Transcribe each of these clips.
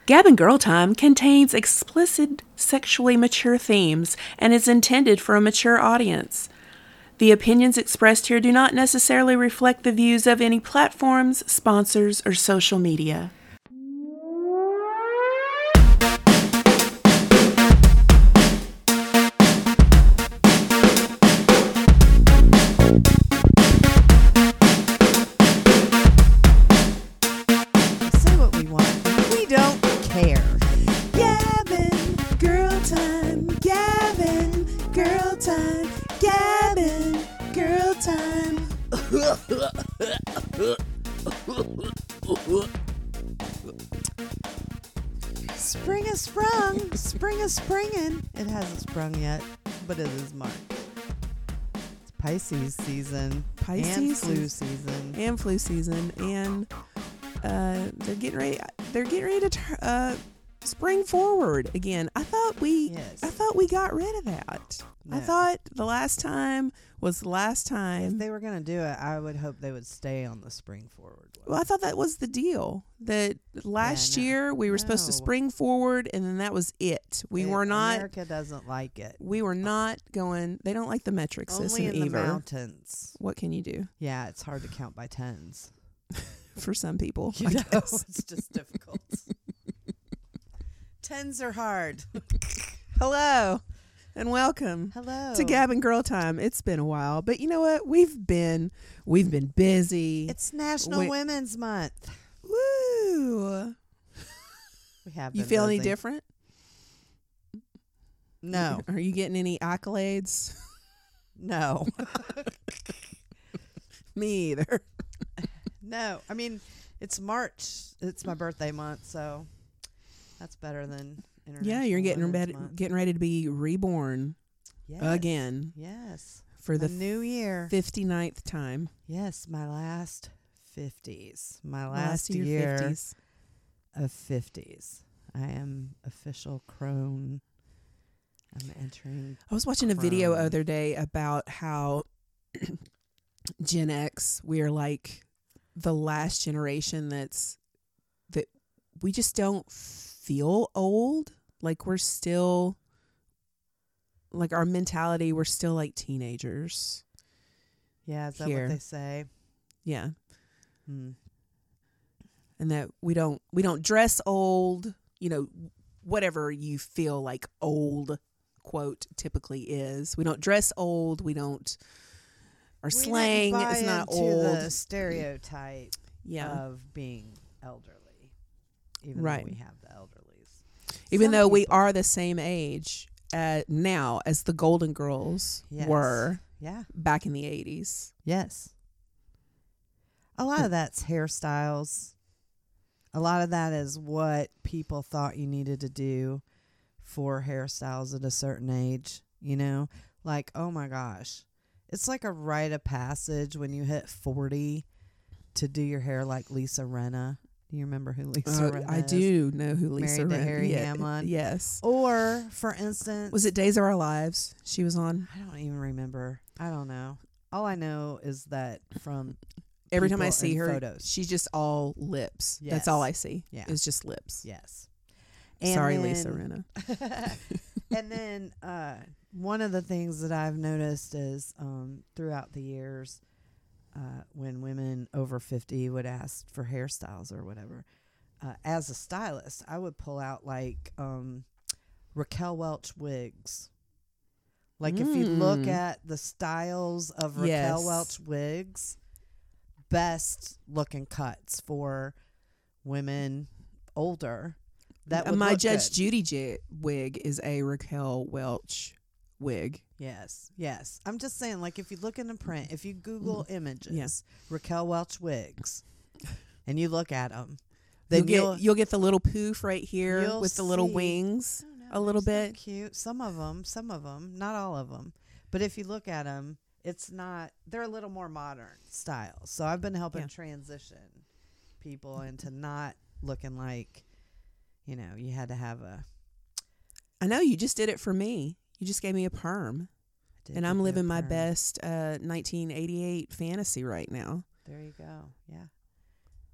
Gab and Girl Time contains explicit sexually mature themes and is intended for a mature audience. The opinions expressed here do not necessarily reflect the views of any platforms, sponsors, or social media. Say what we want. We don't care. Gavin, girl time. Gavin, girl time. Gavin, girl time. Spring has sprung. Spring is springing. It hasn't sprung yet, but it is March. It's Pisces season. Pisces and flu season. season. And flu season, and they're getting ready to spring forward again. I thought we got rid of that. I No. thought the last time was the last If time. they were going to do it, I would hope they would stay on the spring forward one. Well, I thought that was the deal. That last no. year we were supposed to No. spring forward, and then that was it. We were not. America doesn't like it. We were not going. They don't like the metric system Only in either. the mountains. What can you do Yeah, it's hard to count by tens. for some people? You I know, guess. it's just difficult. Tens are hard. Hello, and welcome Hello. to Gab and Girl Time. It's been a while, but you know what? We've been busy. It's National Wait. Women's Month. Woo! We have. You been feel any busy. different? No, Are you getting any accolades? no, Me either. no. I mean, it's March. It's my birthday month, so that's better than International Yeah, you're getting Women's Month. getting ready to be reborn Yes. again Yes. for the A new year. 59th time. Yes, my last 50s. My Last last of your year 50s. of 50s. I am official crone. I'm entering. I was watching a video Crone. other day about how Gen X, we are like the last generation that we just don't feel old. Like we're still, like our mentality, we're still like teenagers. Yeah, is that Here. what they say? Yeah. Hmm. And that we don't dress old, whatever you feel like old quote typically is. We don't dress old. We don't, our We slang didn't buy is not into old. the stereotype Yeah. of being elderly, even Right. though we have the elderlies. Even Some though we people- are the same age now as the Golden Girls Yes. were Yeah. back in the 80s. Yes. A lot of that's hairstyles. A lot of that is what people thought you needed to do for hairstyles at a certain age, Like, oh my gosh. It's like a rite of passage when you hit 40 to do your hair like Lisa Rinna. Do you remember who Lisa Rinna I is? do know who Lisa Married to Rinna- Harry yeah, Hamlin. Yes. Or, for instance, Was it Days of Our Lives she was on? I don't even remember. I don't know. All I know is that from Every time I people see in her, photos. she's just all lips. Yes. That's all I see. Yeah. It's just lips. Yes. Sorry, Lisa Rinna. And then one of the things that I've noticed is throughout the years when women over 50 would ask for hairstyles or whatever, as a stylist, I would pull out like Raquel Welch wigs. Like if you look at the styles of Raquel Yes. Welch wigs, best looking cuts for women older. That would My look Judge good. Judy wig is a Raquel Welch wig. Yes, yes. I'm just saying, like, if you look in the print, if you Google images, Yeah. Raquel Welch wigs, and you look at them, then You'll get the little poof right here you'll with the little see- wings. I don't know, a little they're so bit. cute. Some of them, not all of them. But if you look at them, it's not. They're a little more modern style. So I've been helping Yeah. transition people into not looking like, you had to have a. I know you just did it for me. You just gave me a perm. And I'm living my best 1988 fantasy right now. There you go. Yeah.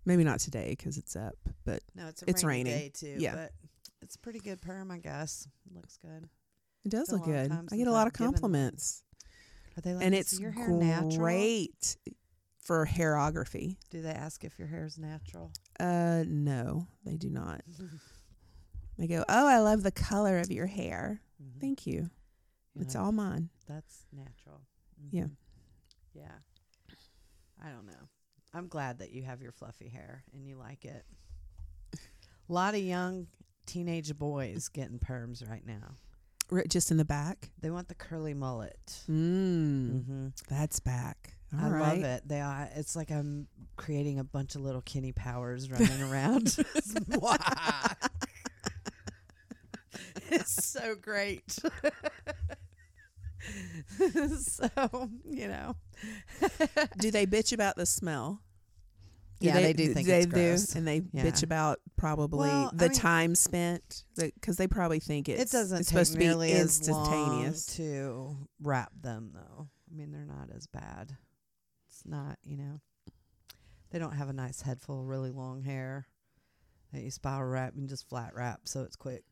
Maybe not today because it's up, but No, it's It's rainy raining. day too. Yeah. But it's a pretty good perm, I guess. Looks good. it does Been a look long good. time I get since a lot I've of given one. compliments. Are they like, And "Is it's your hair natural?" great for hairography. Do they ask if your hair is natural? No, they do not. They go, "Oh, I love the color of your hair. Mhm. Thank you. You're It's like, all mine." That's natural. Yeah. Mhm. Yeah. I don't know. I'm glad that you have your fluffy hair and you like it. A lot of young teenage boys getting perms right now. Just in the back. They want the curly mullet. Mm, that's back. All I right. love it. They are. It's like I'm creating a bunch of little Kenny Powers running around. It's so great. So, Do they bitch about the smell? Yeah, they do think they it's gross. do, and they Yeah. bitch about probably Well, I the mean- time spent because they probably think It it's doesn't it's take supposed to be nearly as long instantaneous. to wrap them, though. I mean, they're not as bad. It's not, they don't have a nice head full of really long hair that you spiral wrap and just flat wrap, so it's quick.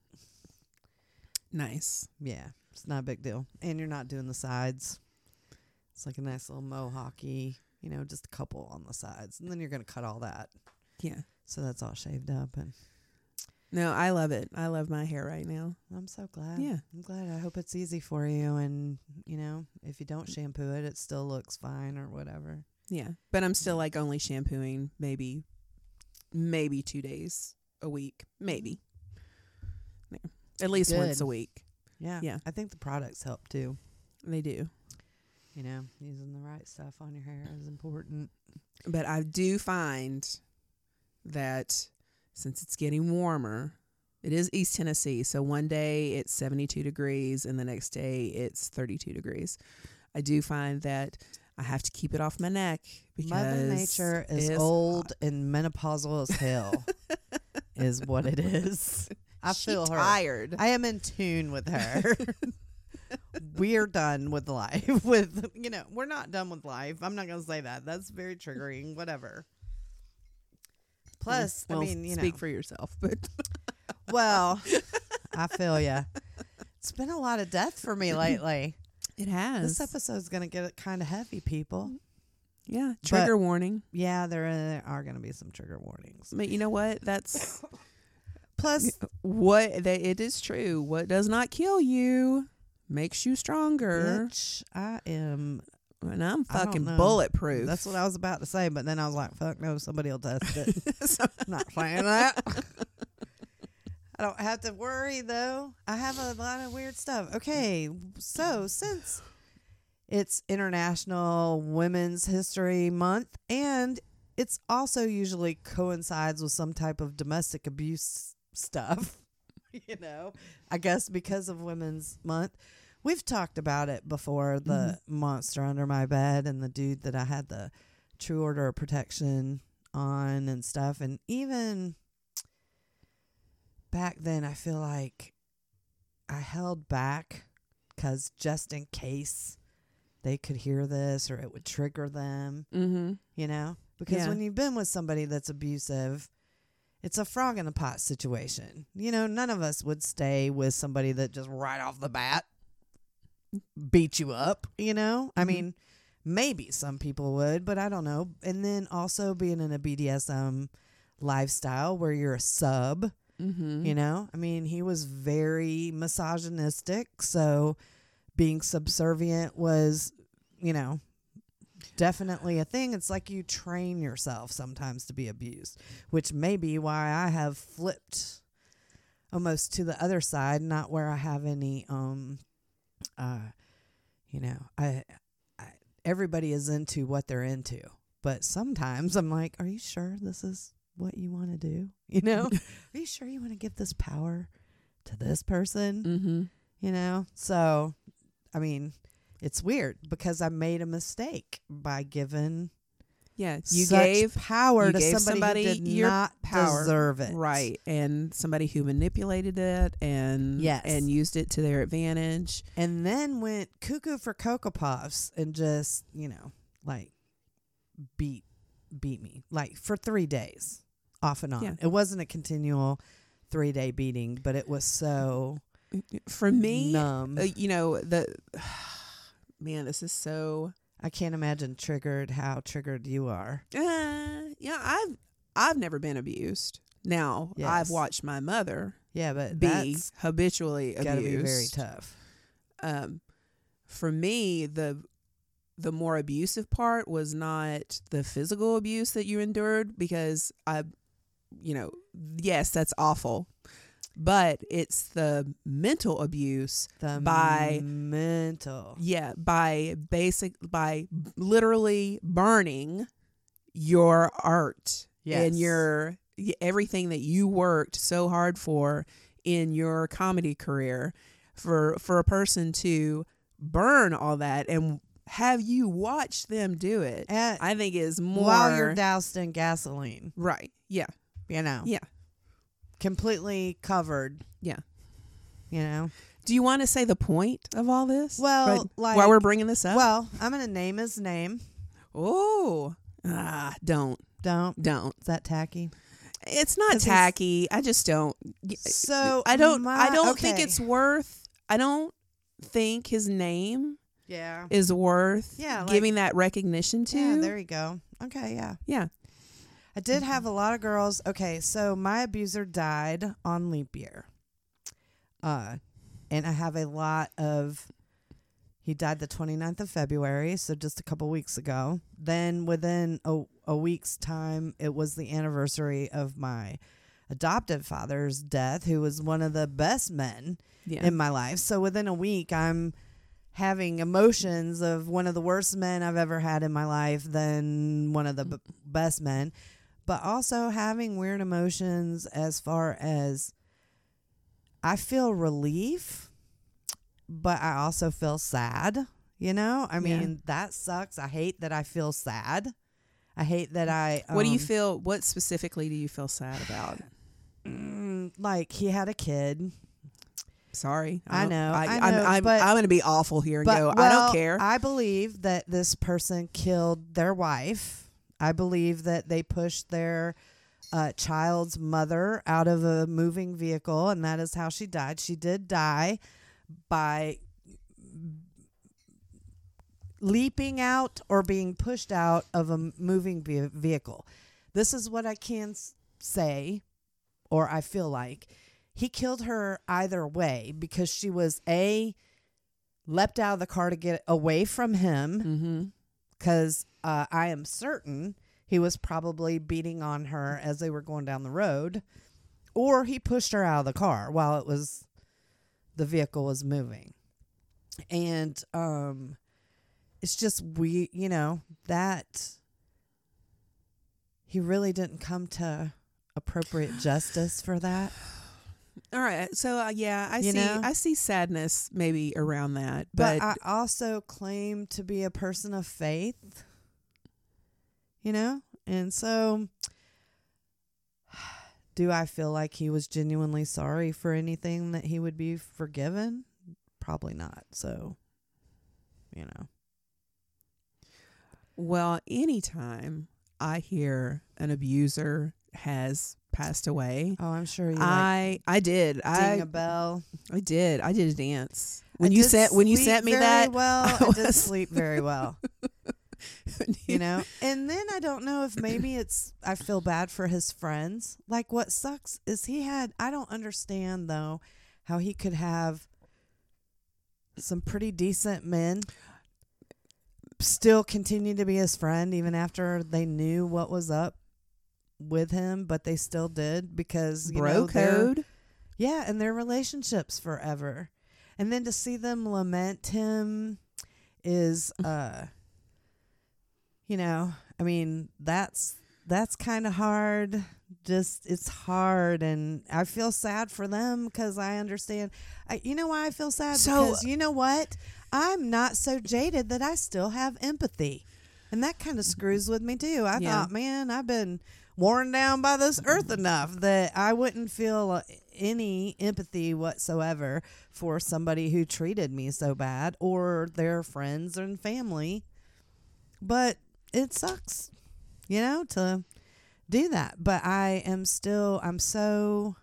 Nice. Yeah, it's not a big deal. And you're not doing the sides. It's like a nice little mohawky, just a couple on the sides. And then you're going to cut all that. Yeah. So that's all shaved up. And No, I love it. I love my hair right now. I'm so glad. Yeah. I'm glad. I hope it's easy for you. And, if you don't shampoo it, it still looks fine or whatever. Yeah, but I'm still like only shampooing maybe 2 days a week, maybe. Yeah. At least Good. once a week. Yeah. Yeah. I think the products help too. They do. Using the right stuff on your hair is important. But I do find that since it's getting warmer, it is East Tennessee. So one day it's 72 degrees and the next day it's 32 degrees. I do find that I have to keep it off my neck because Mother Nature is it's old and menopausal as hell, is what it is. I feel her. tired. I am in tune with her. We're done with life. We're not done with life. I'm not going to say that. That's very triggering. Whatever. Plus, Well, speak for yourself, but well, I feel ya. It's been a lot of death for me lately. it has. This episode's going to get kind of heavy, people. Yeah, trigger warning. Yeah, there are going to be some trigger warnings. But you know what? That's Plus, it is true. What does not kill you makes you stronger. bitch, I am. And I'm I don't fucking know. bulletproof. That's what I was about to say, but then I was like, fuck no, somebody will test it. So- I'm not saying that. I don't have to worry, though. I have a lot of weird stuff. Okay, so since it's International Women's History Month, and it's also usually coincides with some type of domestic abuse stuff, I guess because of Women's Month. We've talked about it before, the monster under my bed and the dude that I had the True Order of Protection on and stuff. And even back then, I feel like I held back because just in case they could hear this or it would trigger them, because Yeah. when you've been with somebody that's abusive, it's a frog in the pot situation. None of us would stay with somebody that just right off the bat beat you up, I mean, maybe some people would, but I don't know. And then also being in a BDSM lifestyle where you're a sub, I mean, he was very misogynistic, so being subservient was, definitely a thing. It's like you train yourself sometimes to be abused, which may be why I have flipped almost to the other side, not where I have any I everybody is into what they're into, but sometimes I'm like, are you sure this is what you want to do? Are you sure you want to give this power to this person? So I mean, it's weird because I made a mistake by giving Yeah, power to gave somebody who did your not deserve it. right? And somebody who manipulated it and used it to their advantage, and then went cuckoo for Cocoa Puffs and just beat beat me like for 3 days off and on. Yeah. It wasn't a continual 3-day beating, but it was so For me, numb. Man, this is so. I can't imagine how triggered you are. I've never been abused. Now Yes. I've watched my mother Yeah, but be that's habitually got to abused. be very tough. For me, the more abusive part was not the physical abuse that you endured, because yes, that's awful, but it's the mental abuse by literally burning your art and your everything that you worked so hard for in your comedy career, for a person to burn all that and have you watch them do it. I think is more while you're doused in gasoline, right. Yeah. Yeah. Completely covered. Yeah. Do you want to say the point of all this? Well, while we're bringing this up? Well, I'm going to name his name. Oh. Don't. Is that tacky? It's not tacky. I just don't. So I don't think it's worth. I don't think his name is worth giving that recognition to. Yeah, there you go. Okay, yeah. Yeah. I did have a lot of girls. Okay, so my abuser died on leap year. And I have a lot of, he died the 29th of February, so just a couple weeks ago. Then within a week's time, it was the anniversary of my adoptive father's death, who was one of the best men in my life. So within a week, I'm having emotions of one of the worst men I've ever had in my life, then one of the best men, but also having weird emotions as far as I feel relief, but I also feel sad. I mean, that sucks. I hate that I feel sad. I hate that I. What do you feel? What specifically do you feel sad about? Like he had a kid. Sorry, I know. I'm going to be awful here and go. I don't care. I believe that this person killed their wife. I believe that they pushed their child's mother out of a moving vehicle, and that is how she died. She did die by leaping out or being pushed out of a moving vehicle. This is what I can say, or I feel like. He killed her either way because she was leapt out of the car to get away from him, because I am certain he was probably beating on her as they were going down the road, or he pushed her out of the car while the vehicle was moving. And it's just that he really didn't come to appropriate justice for that. All right. So, I see sadness maybe around that. But I also claim to be a person of faith, And so do I feel like he was genuinely sorry for anything that he would be forgiven? Probably not. So, Well, anytime I hear an abuser has passed away. Oh, I'm sure you I did. Ding a bell. I did a dance. When you sent me that, I did sleep very well. And then I don't know if maybe I feel bad for his friends. Like, what sucks is I don't understand though how he could have some pretty decent men still continue to be his friend even after they knew what was up with him, but they still did because bro code. And their relationships forever. And then to see them lament him is I mean, that's kind of hard. It's hard, and I feel sad for them because I understand. You know why I feel sad? Because you know what? I'm not so jaded that I still have empathy, and that kind of screws with me too. I thought, man, I've been worn down by this earth enough that I wouldn't feel any empathy whatsoever for somebody who treated me so bad or their friends and family. But it sucks. to do that. But I'm so,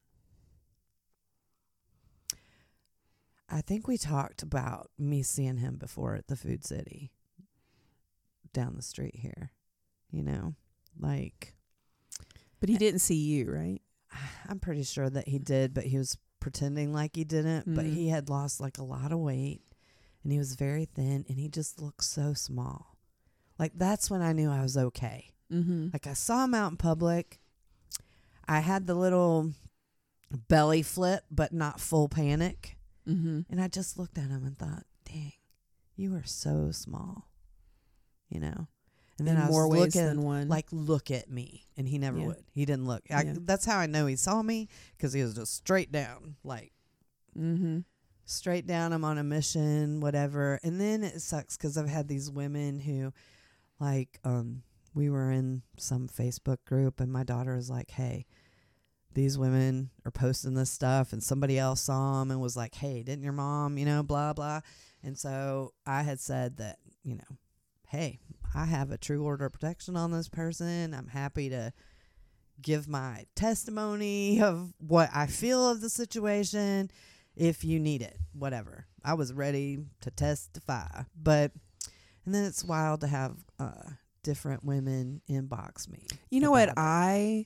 I think we talked about me seeing him before at the Food City down the street here, like. But he didn't see you, right? I'm pretty sure that he did, but he was pretending like he didn't. But Mhm. he had lost like a lot of weight, and he was very thin, and he just looked so small. Like, that's when I knew I was okay. Mm-hmm. Like, I saw him out in public. I had the little belly flip, but not full panic. Mm-hmm. And I just looked at him and thought, dang, you are so small, And then In I was more ways looking, than one. like, look at me. And he never Yeah. would. He didn't look. Yeah. That's how I know he saw me, because he was just straight down, like, Mm-hmm. straight down. I'm on a mission, whatever. And then it sucks because I've had these women who, like, we were in some Facebook group, and my daughter was like, hey, these women are posting this stuff, and somebody else saw them and was like, hey, didn't your mom, blah, blah. And so I had said that, hey, I have a true order of protection on this person. I'm happy to give my testimony of what I feel of the situation if you need it, whatever. I was ready to testify. And then it's wild to have different women inbox me. You know what about it. I,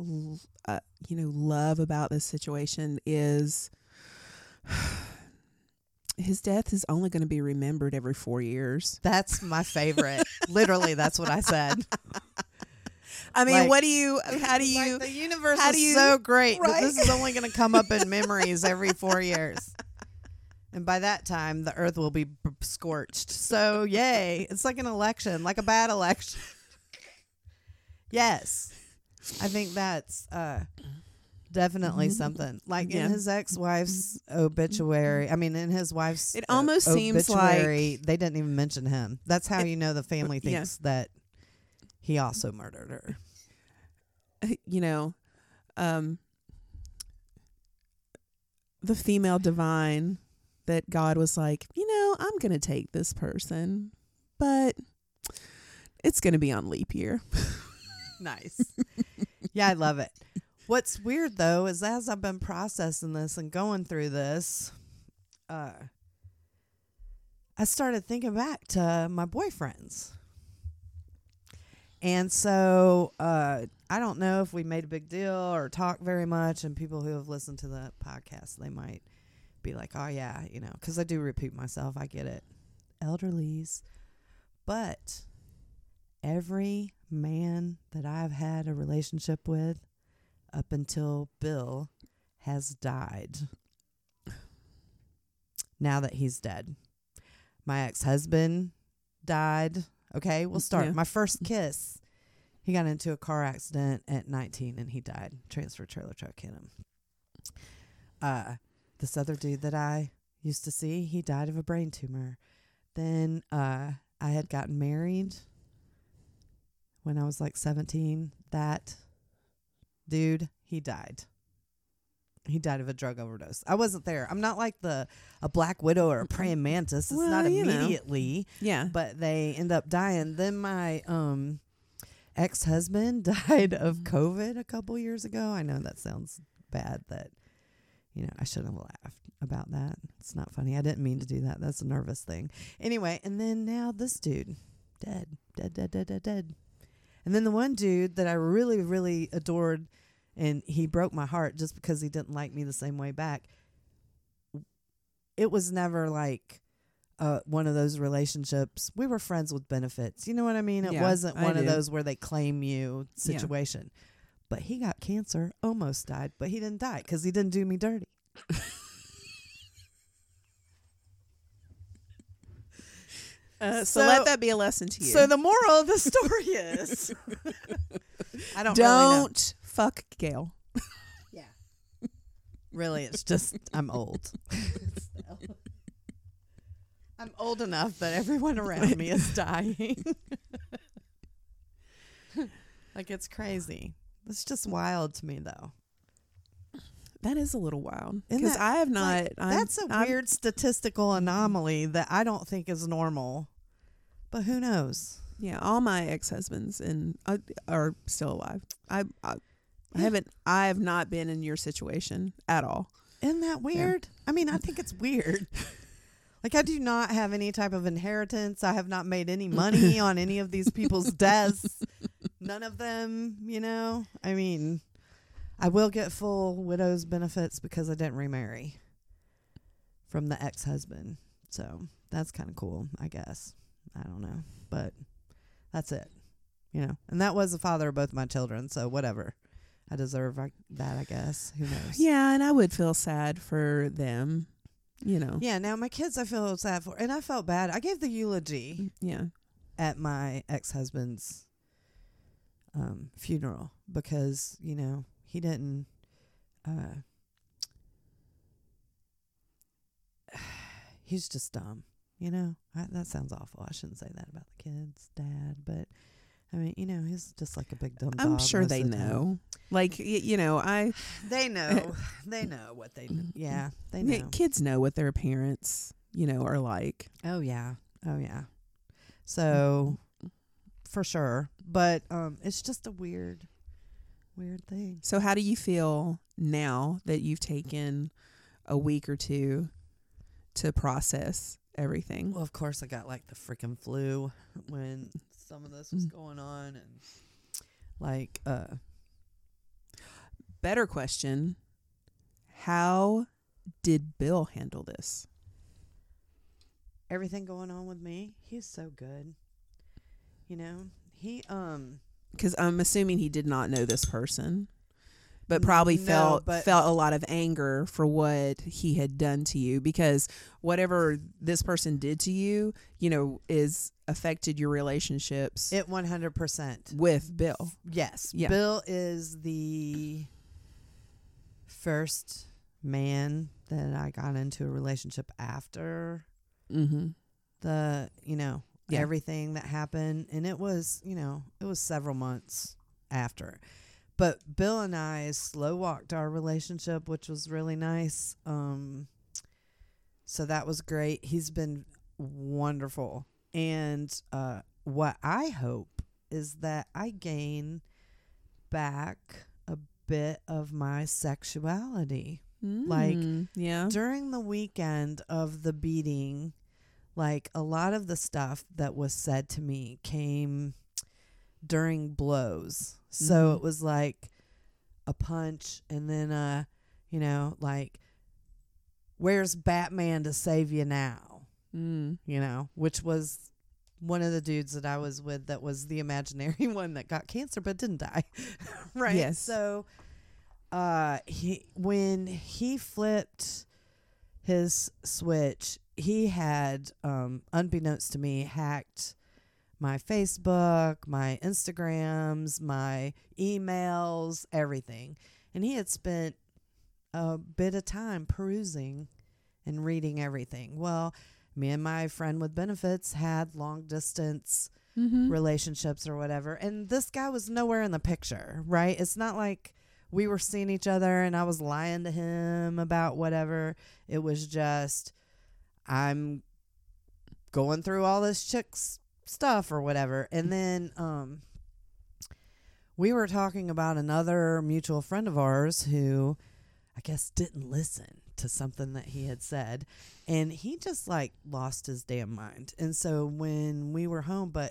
love about this situation is his death is only going to be remembered every 4 years. That's my favorite. Literally, that's what I said. I mean, Like- how do you, Like, the universe how is do you- so great that right? this is only going to come up in memories every 4 years. And by that time, the earth will be scorched. So, yay. It's like an election, like a bad election. Yes. I think that's definitely something. Like, Yeah. in his ex-wife's obituary, in his wife's It almost seems like- obituary, they didn't even mention him. That's how you know the family Yeah. thinks that he also murdered her. The female divine that God was like, I'm going to take this person, but it's going to be on leap year. Nice. Yeah, I love it. What's weird, though, is as I've been processing this and going through this, I started thinking back to my boyfriends. And so I don't know if we made a big deal or talked very much, and people who have listened to the podcast, they might be like, oh, yeah, because I do repeat myself. I get it. Elderlies. But every man that I've had a relationship with up until Bill has died now that he's dead. My ex-husband died. Okay, we'll start. Yeah. My first kiss, he got into a car accident at 19 and he died. Transfer trailer truck hit him. This other dude that I used to see, he died of a brain tumor. Then I had gotten married when I was like 17. That dude, he died. He died of a drug overdose. I wasn't there. I'm not like a black widow or a praying mantis. It's Well, not you know. immediately, Yeah. but they end up dying. Then my ex-husband died of COVID a couple years ago. I know that sounds bad, that I shouldn't have laughed about that. It's not funny. I didn't mean to do that. That's a nervous thing. Anyway, and then now this dude, dead. And then the one dude that I really, really adored, and he broke my heart just because he didn't like me the same way back. It was never like one of those relationships. We were friends with benefits. You know what I mean? It Yeah, wasn't I one of do. those where they claim you situation. But he got cancer, almost died, but he didn't die because he didn't do me dirty. So let that be a lesson to you. So the moral of the story is, I don't really know. Don't fuck Gail. Yeah. Really, it's just I'm old. I'm old enough that everyone around me is dying. Like, it's crazy. It's just wild to me, though. That is a little wild Isn't because that- I have not. Like, that's a weird statistical anomaly that I don't think is normal. But who knows? Yeah, all my ex-husbands are still alive. I have not been in your situation at all. Isn't that weird? I mean, I think it's weird. Like, I do not have any type of inheritance. I have not made any money on any of these people's deaths. None of them, you know. I mean, I will get full widow's benefits because I didn't remarry from the ex-husband. So that's kind of cool, I guess. I don't know. But that's it, you know. And that was the father of both my children, so whatever. I deserve that, I guess. Who knows? Yeah, and I would feel sad for them, you know. Yeah, now my kids I feel sad for. And I felt bad. I gave the eulogy at my ex-husband's funeral because, you know, he didn't... he's just dumb, you know. That sounds awful. I shouldn't say that about the kids' dad, but... I mean, you know, he's just like a big dumb dog. I'm sure they know. Like, you know, They know. They know what they... Yeah, they know. Kids know what their parents, you know, are like. Oh, yeah. Oh, yeah. So, for sure. But it's just a weird thing. So how do you feel now that you've taken a week or two to process everything? Well, of course, I got like the freaking flu when some of this was going on, and like better question, how did Bill handle this? Everything going on with me, he's so good. You know, he because I'm assuming he did not know this person, but probably felt a lot of anger for what he had done to you, because whatever this person did to you, you know, is affected your relationships. It 100% with Bill. Yes, yeah. Bill is the first man that I got into a relationship after the, you know, everything that happened, and it was, you know, it was several months after. But Bill and I slow walked our relationship, which was really nice. So that was great. He's been wonderful. And what I hope is that I gain back a bit of my sexuality. Like, during the weekend of the beating, like, a lot of the stuff that was said to me came during blows. So it was like a punch, and then, you know, like, where's Batman to save you now? You know, which was one of the dudes that I was with that was the imaginary one that got cancer but didn't die. Right? Yes. So when he flipped his switch, he had, unbeknownst to me, hacked my Facebook, my Instagrams, my emails, everything. And he had spent a bit of time perusing and reading everything. Well, me and my friend with benefits had long distance relationships or whatever. And this guy was nowhere in the picture, right? It's not like we were seeing each other and I was lying to him about whatever. It was just, I'm going through all this chick's stuff or whatever. And then we were talking about another mutual friend of ours who I guess didn't listen to something that he had said, and he just like lost his damn mind. And so when we were home, but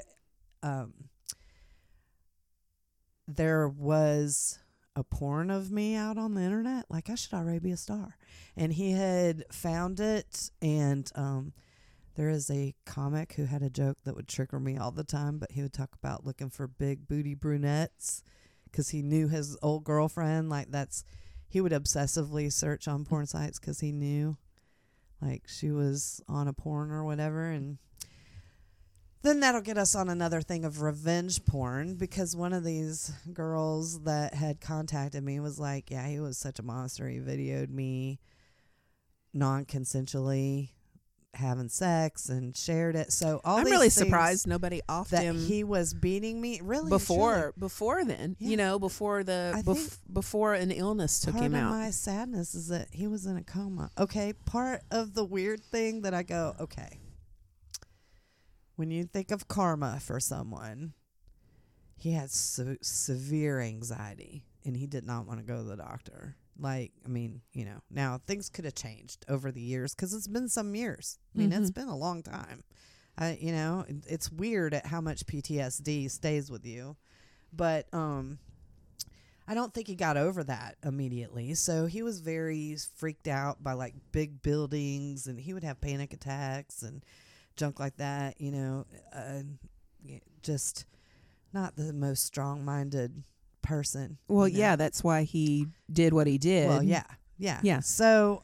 there was a porn of me out on the internet, like I should already be a star, and he had found it. And there is a comic who had a joke that would trigger me all the time, but he would talk about looking for big booty brunettes because he knew his old girlfriend. Like, he would obsessively search on porn sites because he knew, like, she was on a porn or whatever. And then that'll get us on another thing of revenge porn, because one of these girls that had contacted me was like, yeah, he was such a monster. He videoed me non-consensually having sex and shared it. So I'm really surprised nobody offed that him he was beating me really before then. Yeah. You know, before before an illness took him out. Part of my sadness is that he was in a coma. Okay, part of the weird thing that I go, okay, when you think of karma for someone, he had severe anxiety and he did not want to go to the doctor. Like, I mean, now things could have changed over the years because it's been some years. I mean, it's been a long time. It's weird at how much PTSD stays with you. But I don't think he got over that immediately. So he was very freaked out by like big buildings, and he would have panic attacks and junk like that, just not the most strong-minded person. Well, yeah, that's why he did what he did. Well, yeah. So,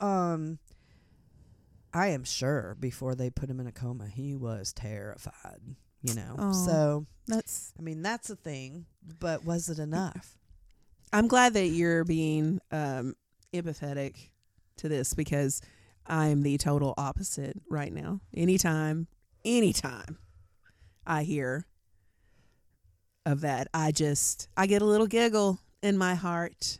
I am sure before they put him in a coma, he was terrified, So, that's a thing, but was it enough? I'm glad that you're being empathetic to this, because I'm the total opposite right now. Anytime I hear of that, I get a little giggle in my heart.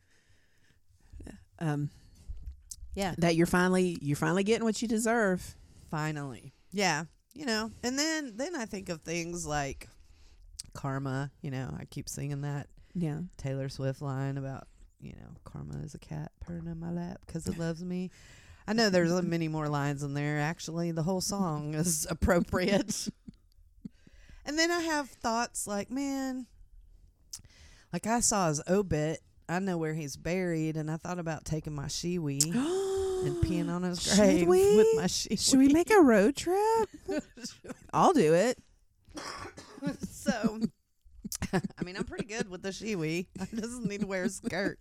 Yeah, that you're finally getting what you deserve. Finally, yeah, and then I think of things like karma. I keep singing that Taylor Swift line about karma is a cat purring in my lap because it loves me. I know there's many more lines in there. Actually, the whole song is appropriate. And then I have thoughts like, man, like I saw his obit. I know where he's buried, and I thought about taking my shiwi and peeing on his grave with my shiwi. Should we make a road trip? I'll do it. So, I mean, I'm pretty good with the shiwi. I just need to wear a skirt.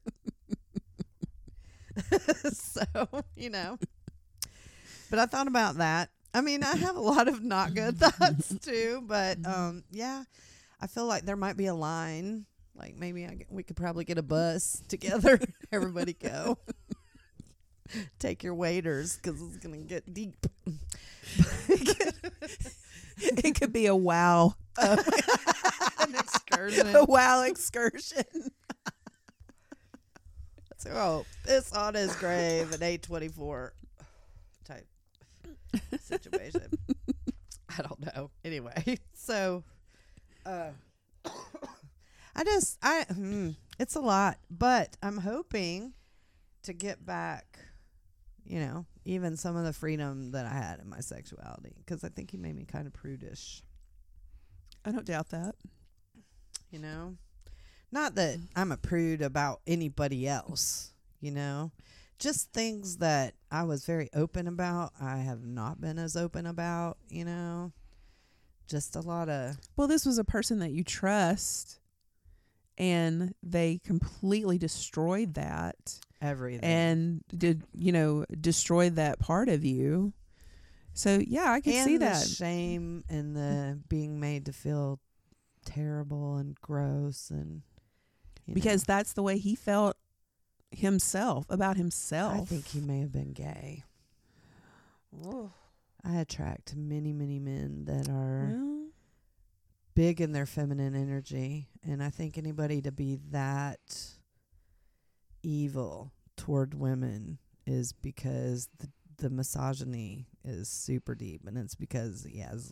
So, But I thought about that. I mean, I have a lot of not good thoughts too, but yeah, I feel like there might be a line. Like maybe we could probably get a bus together. Everybody go. Take your waders because it's going to get deep. It could be a wow. An excursion. A wow excursion. So, piss on his grave at 8:24 type situation. I don't know. Anyway, so it's a lot, but I'm hoping to get back, even some of the freedom that I had in my sexuality, because I think he made me kind of prudish. I don't doubt that. Not that I'm a prude about anybody else, just things that I was very open about. I have not been as open about, just a lot of. Well, this was a person that you trust, and they completely destroyed that. Everything. And destroyed that part of you. So yeah, I can see that. And the shame and the being made to feel terrible and gross, and because that's the way he felt about himself. I think he may have been gay. Oh. I attract many, many men that are big in their feminine energy, and I think anybody to be that evil toward women is because the misogyny is super deep, and it's because he has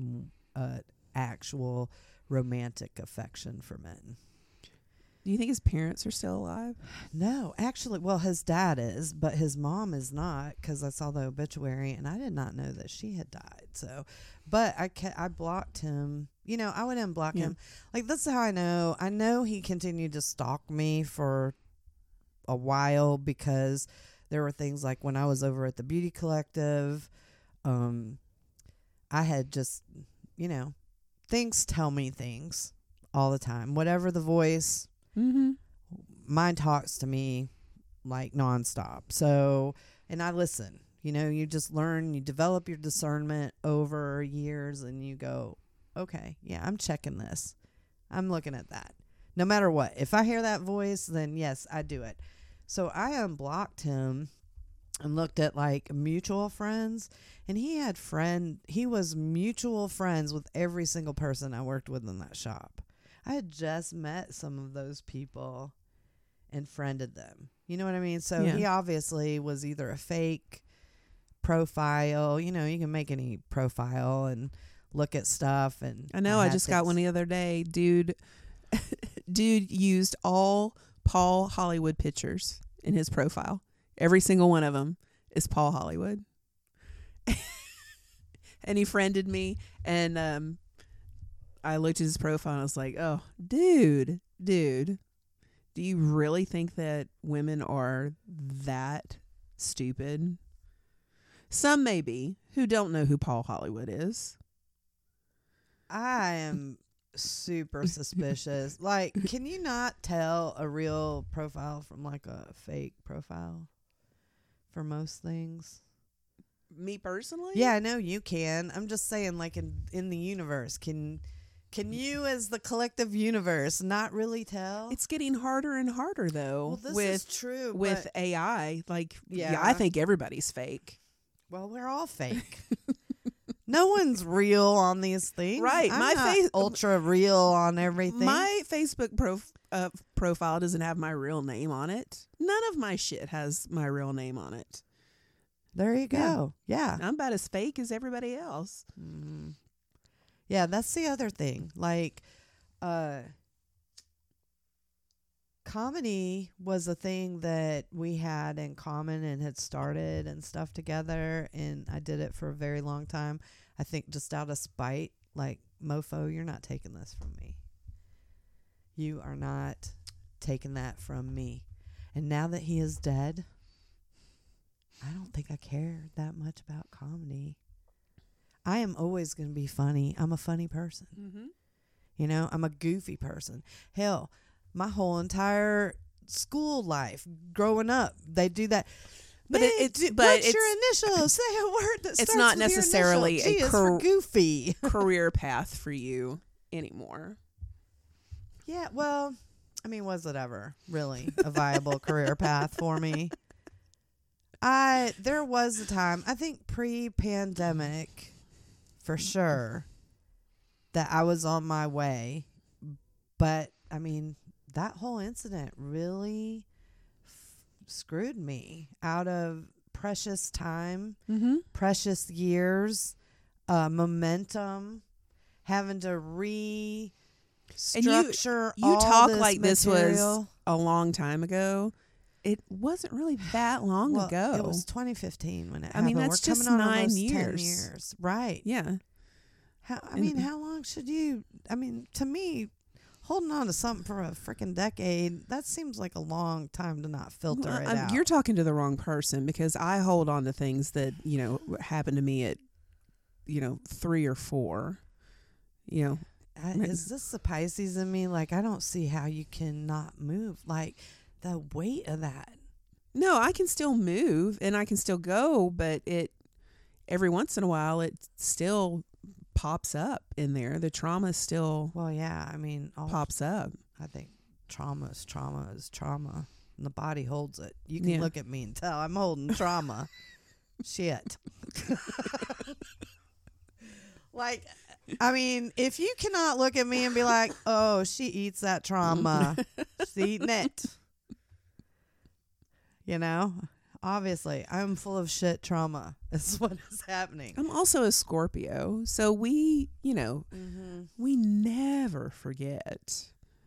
actual romantic affection for men. Do you think his parents are still alive? No, actually, well, his dad is, but his mom is not, because I saw the obituary and I did not know that she had died. So, but I blocked him. I went and blocked him. Like, that's how I know. I know he continued to stalk me for a while, because there were things like when I was over at the Beauty Collective, I had just, things tell me things all the time. Whatever the voice, mine talks to me like nonstop. So, and I listen. You just learn, you develop your discernment over years, and you go, okay, yeah, I'm checking this. I'm looking at that. No matter what. If I hear that voice, then yes, I do it. So I unblocked him and looked at like mutual friends, and he was mutual friends with every single person I worked with in that shop. I had just met some of those people and friended them. You know what I mean? So he obviously was either a fake profile. You can make any profile and look at stuff. And I know. I had just got things- one the other day. Dude used all Paul Hollywood pictures in his profile. Every single one of them is Paul Hollywood. And he friended me, and I looked at his profile and I was like, oh, dude, do you really think that women are that stupid? Some maybe who don't know who Paul Hollywood is. I am super suspicious. Like, can you not tell a real profile from like a fake profile for most things? Me personally? Yeah, I know you can. I'm just saying, like in the universe, can you, as the collective universe, not really tell? It's getting harder and harder though. Well, this is true. With but, AI. Like, Yeah. I think everybody's fake. well, we're all fake. No one's real on these things. Right. I'm My not face- ultra real on everything. My Facebook profile doesn't have my real name on it. None of my shit has my real name on it. There you go. Yeah. I'm about as fake as everybody else. Mm. Yeah, that's the other thing. Like, comedy was a thing that we had in common and had started and stuff together, and I did it for a very long time. I think just out of spite, like, mofo, you're not taking this from me. You are not taking that from me. And now that he is dead, I don't think I care that much about comedy. I am always going to be funny. I'm a funny person. Mm-hmm. You know, I'm a goofy person. Hell, my whole entire school life growing up, they do that. But Man, it's what's your initial? Say a word that starts it's not with your necessarily initial. a Gee, it's for goofy. career path for you anymore. Yeah, well, I mean, was it ever really a viable career path for me? There was a time, I think pre-pandemic, for sure, that I was on my way. But, I mean, that whole incident really screwed me out of precious time, Mm-hmm. precious years, momentum, having to restructure You all talk this like this material. was a long time ago. It wasn't really that long Well, ago. It was 2015 when it I happened. mean, that's We're just coming on 9 almost 10 years. years. Right. Yeah. How long should you, to me, holding on to something for a freaking decade, that seems like a long time to not filter it out. You're talking to the wrong person, because I hold on to things that, happened to me at, 3 or 4. Is this the Pisces in me? Like, I don't see how you cannot move. Like, the weight of that. No, I can still move and I can still go, but every once in a while it still pops up in there. The trauma still Well, yeah, I mean, pops up. I think trauma is trauma, and the body holds it. You can look at me and tell I'm holding trauma. Shit. Like, I mean, if you cannot look at me and be like, oh, she eats that trauma, she's eating it. Obviously, I'm full of shit trauma. Is what is happening. I'm also a Scorpio, so we, Mm-hmm. we never forget.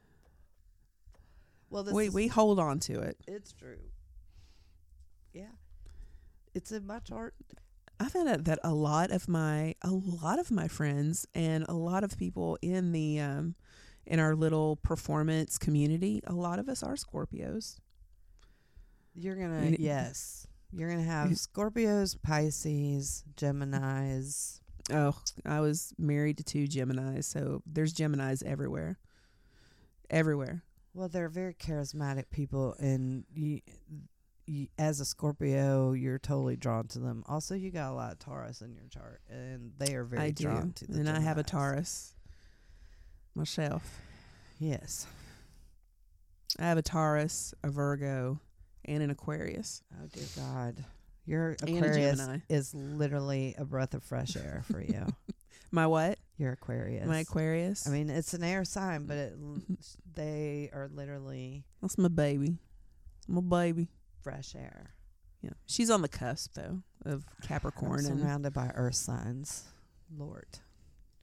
Well, We hold on to it. it's true. Yeah, it's in my chart. I found out that a lot of my friends and a lot of people in the in our little performance community, a lot of us are Scorpios. You're gonna you're gonna have Scorpios, Pisces, Geminis. Oh, I was married to 2 Geminis, so there's Geminis everywhere. Everywhere. Well, they're very charismatic people, and you, as a Scorpio, you're totally drawn to them. Also, you got a lot of Taurus in your chart, and they are very I do. drawn to the And I have a Geminis. Taurus myself. Yes. I have a Taurus, a Virgo, and an Aquarius. Oh dear God, your And a Aquarius Gemini. is literally a breath of fresh air for you. My what? Your Aquarius. My Aquarius. I mean, it's an air sign, but they are literally That's my baby. My baby. fresh air. Yeah. She's on the cusp though of Capricorn I'm and surrounded by earth signs. Lord.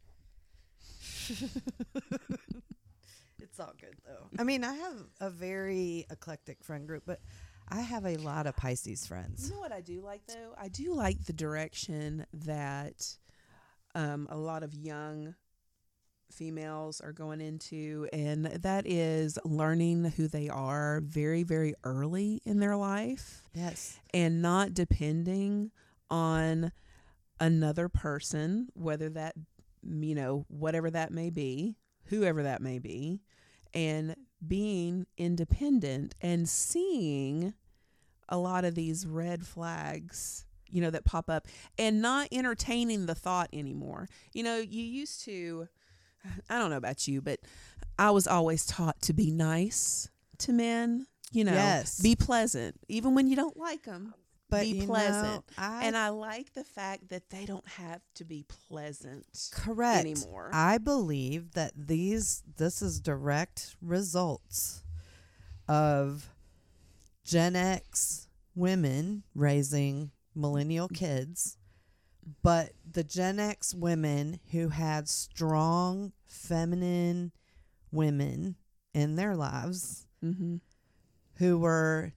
It's all good though. I mean, I have a very eclectic friend group, but I have a lot of Pisces friends. You know what I do like though? I do like the direction that a lot of young females are going into, and that is learning who they are very, very early in their life. Yes. And not depending on another person, whether that, whatever that may be, whoever that may be, and being independent and seeing a lot of these red flags, that pop up, and not entertaining the thought anymore. You used to, I don't know about you, but I was always taught to be nice to men, Yes. be pleasant, even when you don't like them. But be pleasant. And I like the fact that they don't have to be pleasant correct anymore. I believe that this is direct results of Gen X women raising millennial kids, but the Gen X women who had strong feminine women in their lives, mm-hmm. who were,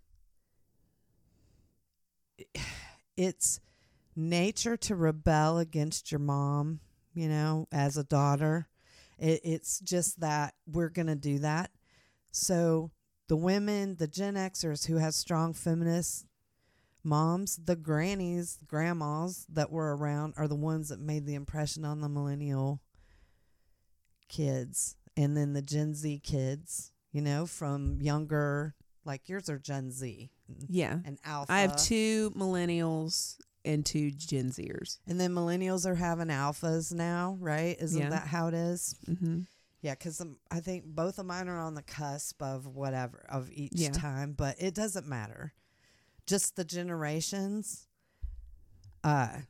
it's nature to rebel against your mom, as a daughter. It's just that we're going to do that. So the women, the Gen Xers who have strong feminist moms, the grannies, grandmas that were around are the ones that made the impression on the millennial kids. And then the Gen Z kids, from younger, like yours are Gen Z. Yeah. And Alpha. I have 2 millennials and 2 Gen Zers. And then millennials are having alphas now, right? Isn't that how it is? Mm-hmm. Yeah, because I think both of mine are on the cusp of whatever, of each time, but it doesn't matter. Just the generations. My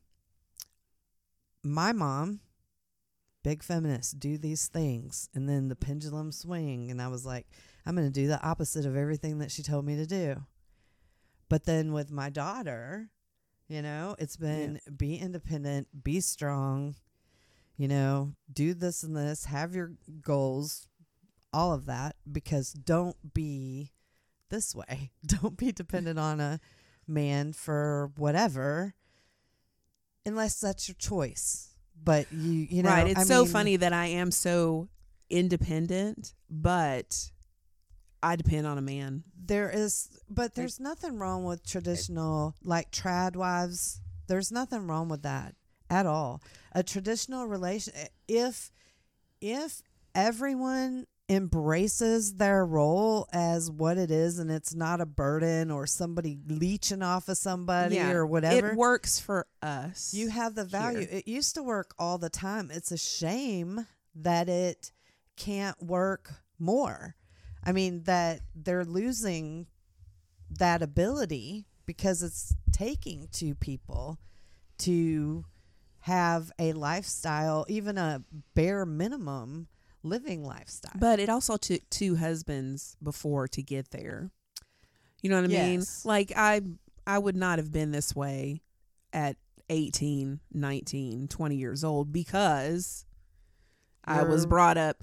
mom, big feminist, do these things, and then the pendulum swing, and I was like, I'm going to do the opposite of everything that she told me to do. But then with my daughter, it's been be independent, be strong, do this and this, have your goals, all of that, because don't be this way. Don't be dependent on a man for whatever, unless that's your choice. But you know, right. It's so funny that I am so independent, but I depend on a man. There's nothing wrong with traditional, like trad wives. There's nothing wrong with that at all. A traditional relation, if everyone embraces their role as what it is, and it's not a burden or somebody leeching off of somebody or whatever. It works for us. You have the value. Here. It used to work all the time. It's a shame that it can't work more. I mean, that they're losing that ability because it's taking 2 people to have a lifestyle, even a bare minimum living lifestyle. But it also took 2 husbands before to get there. You know what I mean? Like I would not have been this way at 18, 19, 20 years old because I was brought up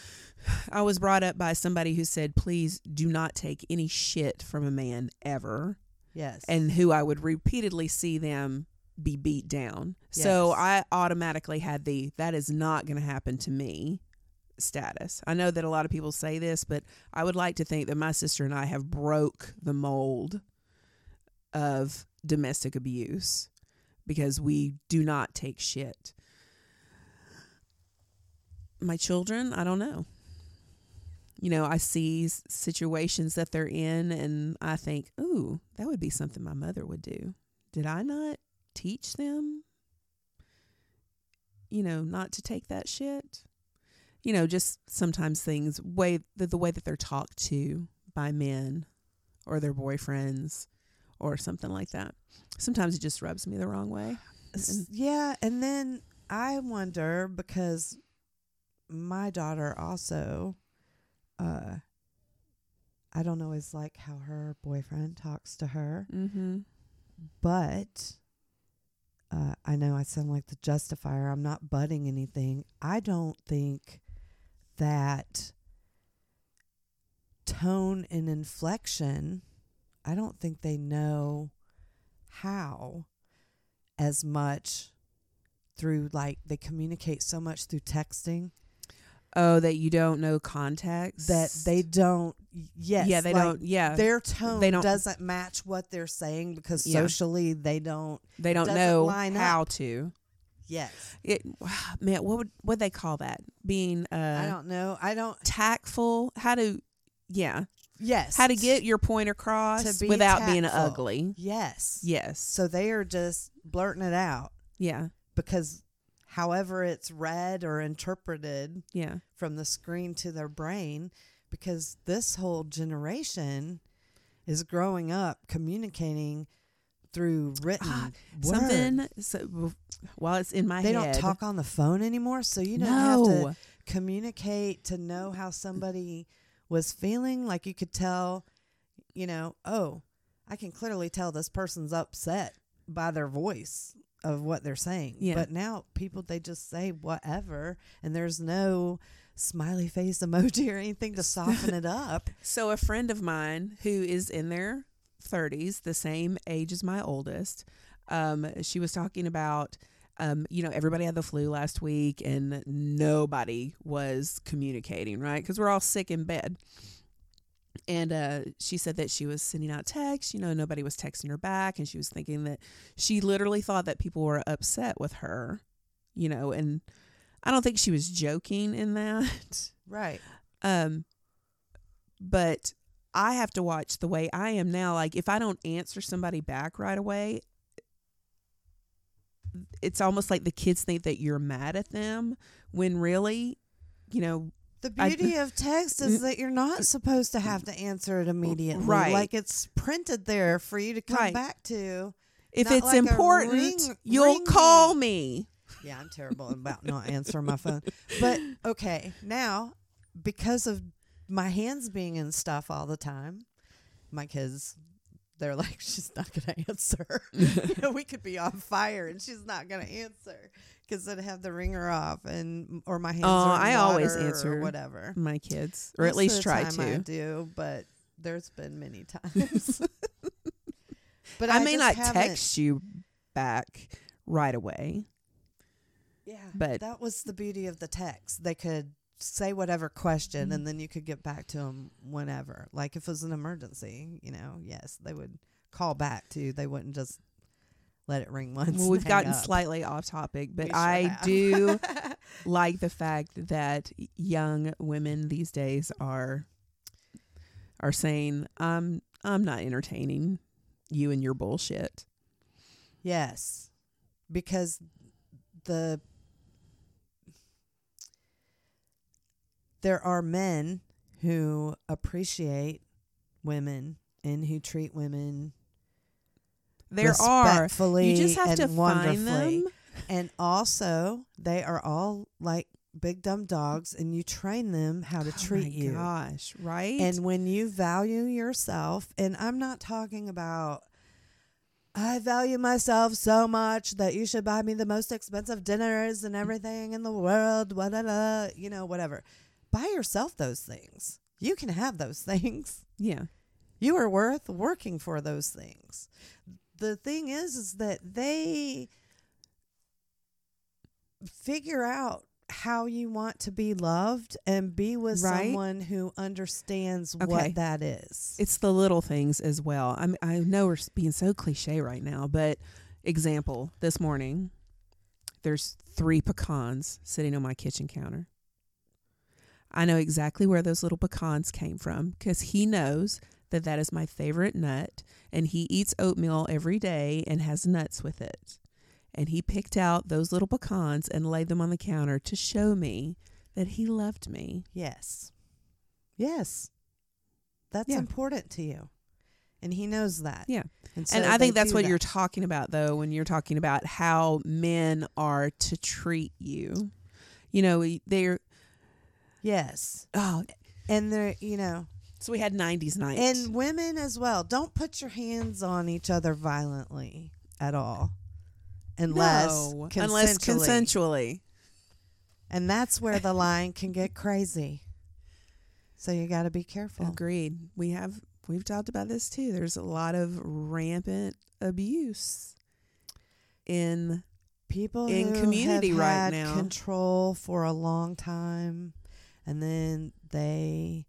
by somebody who said, please do not take any shit from a man ever. Yes. And who I would repeatedly see them be beat down. Yes. So I automatically had that is not going to happen to me status. I know that a lot of people say this, but I would like to think that my sister and I have broke the mold of domestic abuse because we do not take shit. My children, I don't know. I see situations that they're in and I think, ooh, that would be something my mother would do. Did I not teach them, not to take that shit? Just sometimes things, the way that they're talked to by men or their boyfriends or something like that. Sometimes it just rubs me the wrong way. Yeah, and then I wonder, because my daughter also, I don't always like how her boyfriend talks to her, but I know I sound like the justifier. I'm not butting anything. I don't think that tone and inflection, I don't think they know how as much through, like, they communicate so much through texting. Oh, that you don't know context? That they don't, yes. Yeah, they don't, yeah. Their tone They don't, doesn't match what they're saying because Yeah. socially they don't know line how up. to. Yes. Man, what would they call that? Being I don't know. I don't. tactful? How to, yeah. Yes. How to get your point across To be without being tactful. ugly. Yes. Yes. So they are just blurting it out Yeah. because however it's read or interpreted Yeah. from the screen to their brain, because this whole generation is growing up communicating through written words. Something, so, while it's in my They head. don't talk on the phone anymore, so you don't have to communicate to know how somebody was feeling. Like you could tell, oh, I can clearly tell this person's upset by their voice of what they're saying. Yeah. But now people, they just say whatever, and there's no smiley face emoji or anything to soften it up. So a friend of mine who is in their 30s, the same age as my oldest, she was talking about, everybody had the flu last week and nobody was communicating, right? Because we're all sick in bed. And she said that she was sending out texts, nobody was texting her back. And she was thinking that she literally thought that people were upset with her, and I don't think she was joking in that. Right. But I have to watch the way I am now. Like if I don't answer somebody back right away, it's almost like the kids think that you're mad at them when really, the beauty of text is that you're not supposed to have to answer it immediately. Right. Like it's printed there for you to come Right. back to. if Not it's like a important, you'll ring call me. me. Yeah, I'm terrible about not answering my phone. But okay, now because of my hands being in stuff all the time, my kids, they're like, she's not going to answer. We could be on fire and she's not going to answer because I'd have the ringer off or my hands are in I water always answer or whatever. My kids, or Most at least of the try time to. I do, but there's been many times. But I may not haven't- text you back right away. Yeah, but- that was the beauty of the text. They could say whatever question, and then you could get back to them whenever. Like if it was an emergency, yes, they would call back too. They wouldn't just let it ring once. Well, we've and gotten hang up. slightly off topic, but We sure I have. do like the fact that young women these days are saying, I'm not entertaining you and your bullshit. Yes, because there are men who appreciate women and who treat women There are. respectfully You just have and to wonderfully. find them. And also, they are all like big dumb dogs, and you train them how to treat you. Gosh, right? And when you value yourself, and I'm not talking about, I value myself so much that you should buy me the most expensive dinners and everything in the world, whatever. Buy yourself those things. You can have those things. yeah. You are worth working for those things. The thing is that they figure out how you want to be loved and be with Right. someone who understands Okay. what that is. It's the little things as well. I know we're being so cliche right now, but example, this morning, there's 3 pecans sitting on my kitchen counter. I know exactly where those little pecans came from because he knows that is my favorite nut, and he eats oatmeal every day and has nuts with it. And he picked out those little pecans and laid them on the counter to show me that he loved me. Yes. Yes. That's Yeah. important to you. And he knows that. Yeah. And, so And I think they that's do what that. you're talking about, though, when you're talking about how men are to treat you. They're, Yes. oh, And they're, so we had 90s night. and women as well. Don't put your hands on each other violently at all. Unless No, consensually. unless consensually. And that's where the line can get crazy. So you got to be careful. Agreed. We've talked about this too. There's a lot of rampant abuse in people in who community have right had now. control for a long time, and then they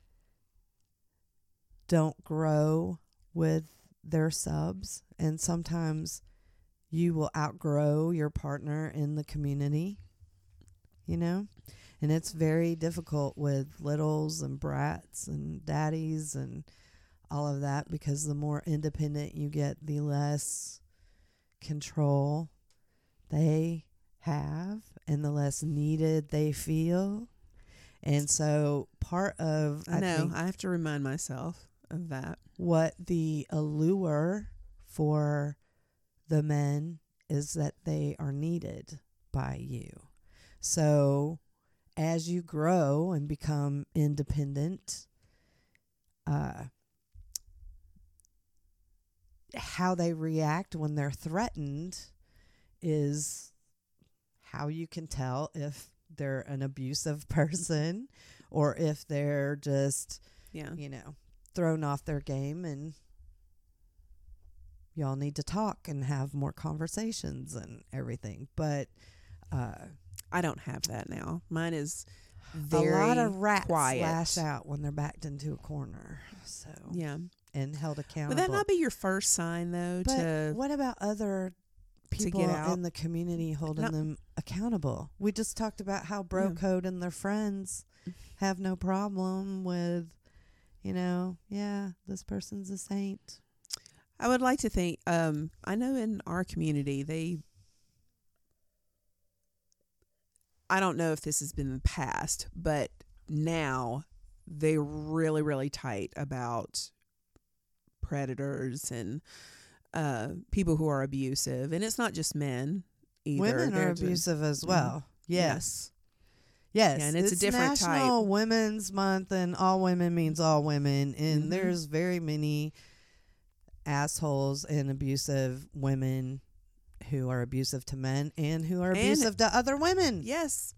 don't grow with their subs, and sometimes you will outgrow your partner in the community, you know, and it's very difficult with littles and brats and daddies and all of that, because the more independent you get, the less control they have and the less needed they feel. And so part of, I know, think, I have to remind myself of that. what the allure for the men is that they are needed by you. So as you grow and become independent, how they react when they're threatened is how you can tell if they're an abusive person or if they're just, you know, thrown off their game, and y'all need to talk and have more conversations and everything. But I don't have that now. Mine is very a lot of rats quiet. lash out when they're backed into a corner. So Yeah. and held accountable. Would that not be your first sign, though, But to what about other people get out? in the community holding them accountable? We just talked about how Bro Code and their friends have no problem with, you know, this person's a saint. I would like to think, I know in our community, I don't know if this has been in the past, but now they're really, really tight about predators and people who are abusive. And it's not just men either. Women are abusive as well. Yes. Yes. Yeah, and it's a different National type. Women's Month, and all women means all women. And Mhm. there's very many assholes and abusive women who are abusive to men and who are abusive to other women. Yes.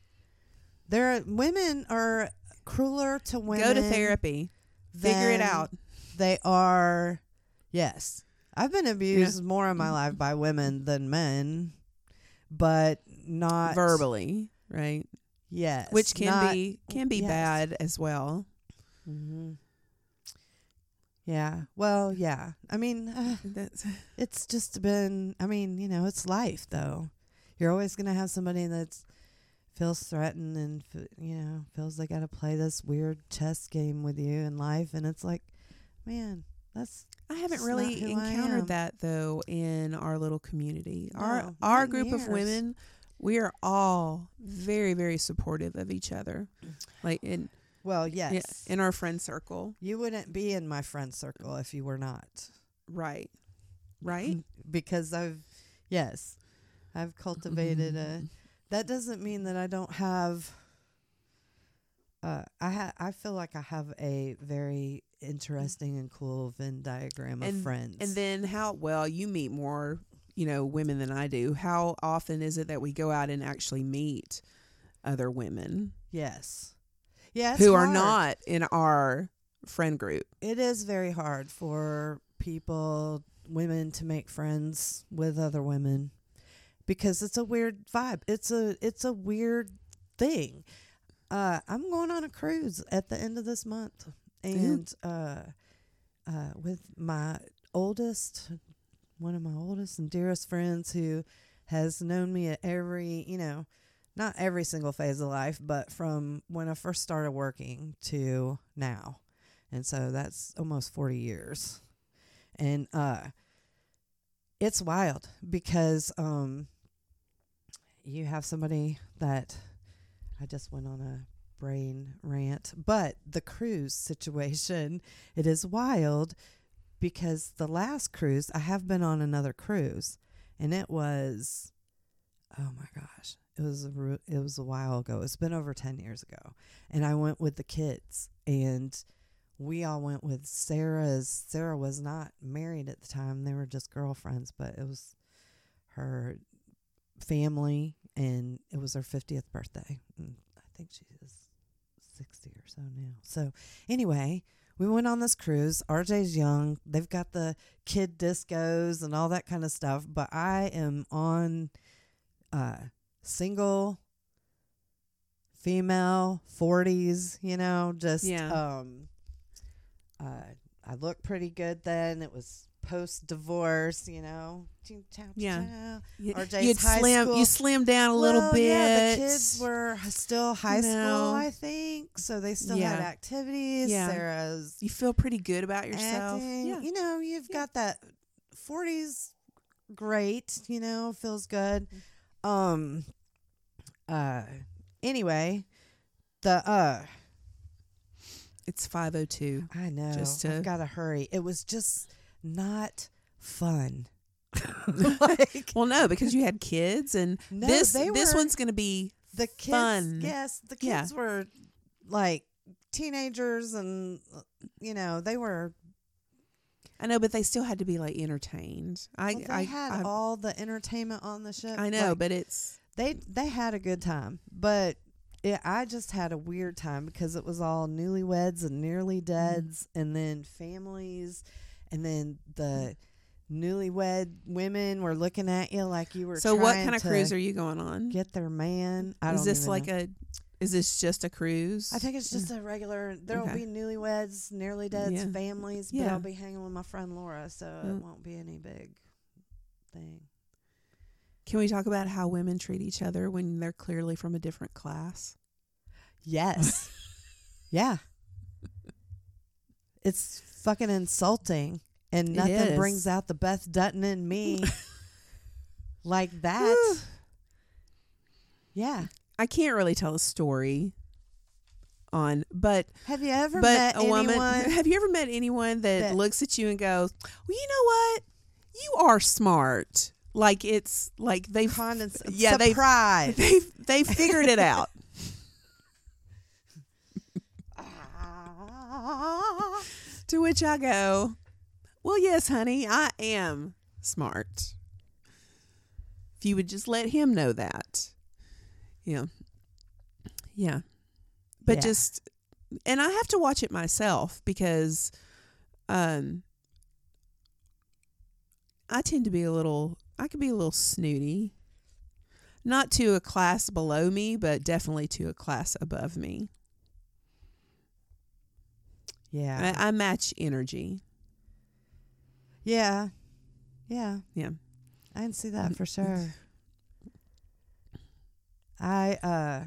Women are crueler to women. Go to therapy. Figure it out. They are, yes. I've been abused more in my life by women than men, but not verbally, right? Yes. Which can be yes. bad as well. Mm-hmm. Yeah. Well, yeah. I mean, it's just been, I mean, you know, it's life, though. You're always going to have somebody that's feels threatened and, you know, feels they got to play this weird chess game with you in life. And it's like, man, I haven't really encountered that, though, in our little community. No, our group of women, we are all very, very supportive of each other. Like well, yes. In our friend circle. You wouldn't be in my friend circle if you were not. Right. Right? Because I've cultivated that doesn't mean that I don't have, I feel like I have a very interesting and cool Venn diagram of friends. And then you meet more, you know, women than I do. How often is it that we go out and actually meet other women? Yes. Yeah, who are not in our friend group. It is very hard for women to make friends with other women because it's a weird vibe. It's a weird thing. I'm going on a cruise at the end of this month, and with one of my oldest and dearest friends who has known me at every, you know, not every single phase of life, but from when I first started working to now. And so that's almost 40 years. And it's wild because you have somebody that I just went on a brain rant, but the cruise situation, it is wild because the last cruise, I have been on another cruise, and it was, oh my gosh. It was a while ago. It's been over 10 years ago. And I went with the kids, and we all went with Sarah was not married at the time. They were just girlfriends, but it was her family, and it was her 50th birthday. And I think she is 60 or so now. So anyway, we went on this cruise. RJ's young. They've got the kid discos and all that kind of stuff. But I am on single, female, 40s, just I looked pretty good then. It was post-divorce, Yeah. RJ's high school. You slimmed down a little bit. Yeah, the kids were still high school, I think. So they still had activities. Yeah. Sarah's You feel pretty good about yourself. acting. Yeah. You've got that 40s great, feels good. Anyway, It's 5:02. I know. I've got to hurry. It was just not fun. Well, no, because you had kids, and this one's going to be the kids. fun. Yes, the kids were like teenagers, and they were. I know, but they still had to be like entertained. They had all the entertainment on the ship. I know, but they had a good time, but. I just had a weird time because it was all newlyweds and nearly deads, and then families, and then the newlywed women were looking at you like you were. So, what kind of cruise are you going on? Get their man. Is this just a cruise? I think it's just a regular. There will be newlyweds, nearly deads, families, but I'll be hanging with my friend Laura, so it won't be any big thing. Can we talk about how women treat each other when they're clearly from a different class? Yes. Yeah. It's fucking insulting, and nothing brings out the Beth Dutton in me like that. Yeah. I can't really tell a story but have you ever met anyone? Have you ever met anyone that looks at you and goes, "Well, you know what? You are smart." Like it's like they've surprise. They've figured it out. To which I go, "Well, yes, honey, I am smart. If you would just let him know that." Yeah. But and I have to watch it myself because I tend to be I could be a little snooty. Not to a class below me, but definitely to a class above me. Yeah. I match energy. Yeah. Yeah. Yeah. I can see that for sure. I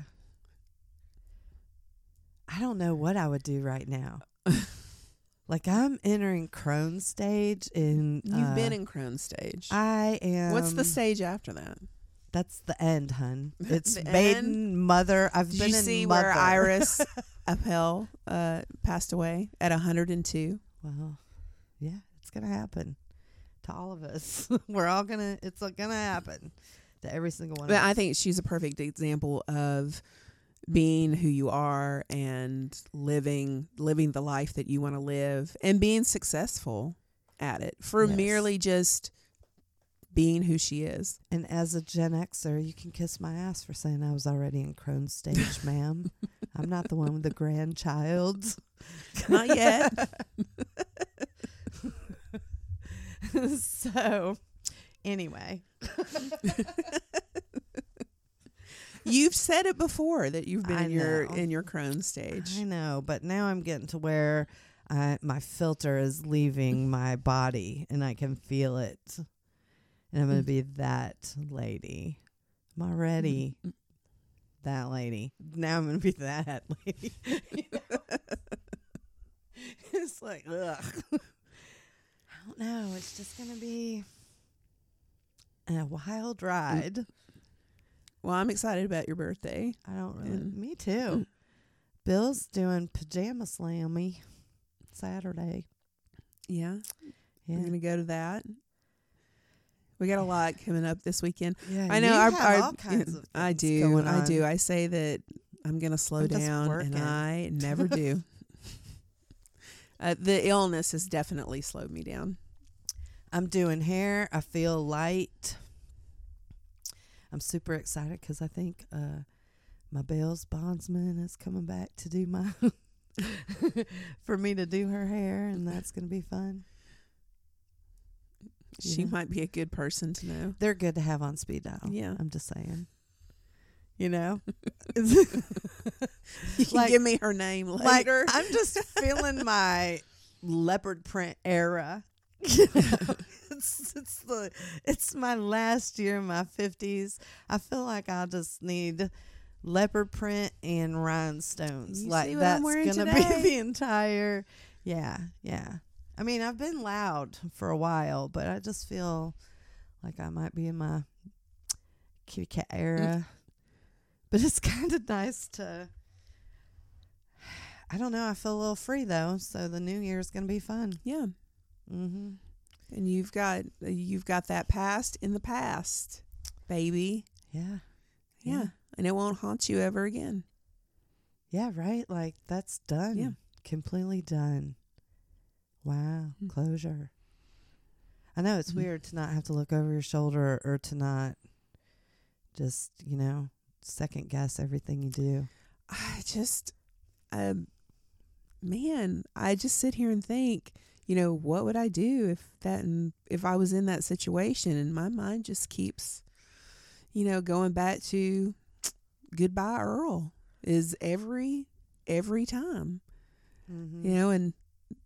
don't know what I would do right now. Like I'm entering Crohn's stage in You've been in Crohn's stage. I am. What's the stage after that? That's the end, hun. It's The maiden, end? mother. I've Did been you in see mother. where Iris Appel passed away at 102? Well, yeah, it's gonna happen to all of us. It's gonna happen to every single one But of us. I think she's a perfect example of being who you are and living the life that you want to live and being successful at it for merely just being who she is. And as a Gen Xer, you can kiss my ass for saying I was already in Crohn's stage, ma'am. I'm not the one with the grandchild. Not yet. So, anyway. You've said it before that you've been in your Crohn's stage. I know, but now I'm getting to where my filter is leaving my body and I can feel it. And I'm going to be that lady. I'm already that lady. Now I'm going to be that lady. It's like, ugh. I don't know. It's just going to be a wild ride. Well, I'm excited about your birthday. I don't really. Me too. Bill's doing pajama slammy Saturday. Yeah. Yeah. We're going to go to that. We got a lot coming up this weekend. Yeah, I know. you have all kinds of I things do. going I on. do. I say that I'm going to slow down, and I never do. The illness has definitely slowed me down. I'm doing hair. I feel light. I'm super excited because I think my Bell's bondsman is coming back to do my for me to do her hair, and that's going to be fun. She might be a good person to know. They're good to have on speed dial. Yeah. I'm just saying. You know? You can give me her name later. I'm just feeling my leopard print era. It's my last year in my 50s. I feel like I just need leopard print and rhinestones. You like see what that's I'm wearing gonna today? be the entire. Yeah. I mean, I've been loud for a while, but I just feel like I might be in my kitty cat era. But it's kind of nice to. I don't know. I feel a little free though, so the new year is gonna be fun. Yeah. Mm-hmm. And you've got that past in the past, baby. Yeah. And it won't haunt you ever again. Yeah, right? Like, that's done. Yeah. Completely done. Wow. Closure. I know it's weird to not have to look over your shoulder or to not just, second guess everything you do. I just sit here and think, what would I do if I was in that situation? And my mind just keeps, going back to goodbye Earl is every time, and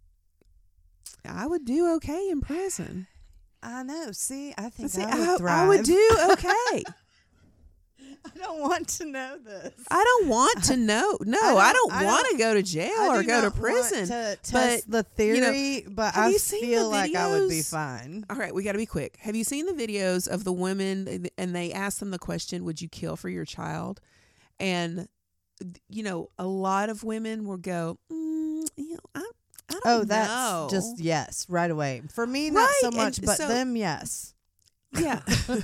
I would do okay in prison. I know. See, I think See, I would thrive. I would do okay. I don't want to know this. I don't want to know. No, I don't want to go to jail or go to prison. To test but the theory, but I feel like I would be fine. All right, we got to be quick. Have you seen the videos of the women and they ask them the question, would you kill for your child? And, a lot of women will go, I don't know. That's just yes, right away. For me, not so much, but them, yes. Yeah.